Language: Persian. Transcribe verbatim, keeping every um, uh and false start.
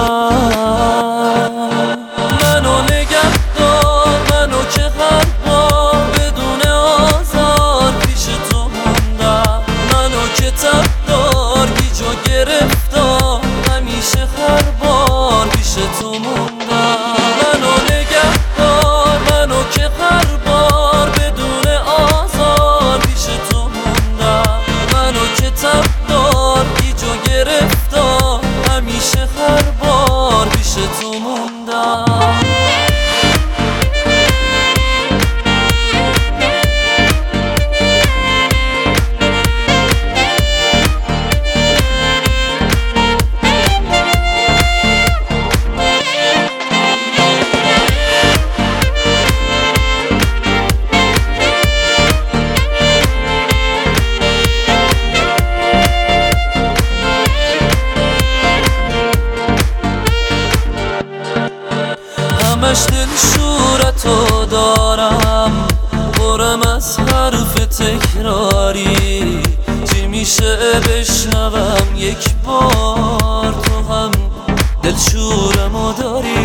منو نگه دار، منو که هر بار بدون آزار پیش تو موندم. منو که تب دار گیج و گرفتار همیشه هر بار پیش تو موندم. منو نگه دار، منو که هر بار بدون آزار پیش تو موندم. منو که تب دار گیج و گرفتار همیشه هر بار پیش تو موندم. همش دل شورتو دارم، برم از حرف تکراری. چی میشه بشنوم یک بار تو هم دل شورمو داری؟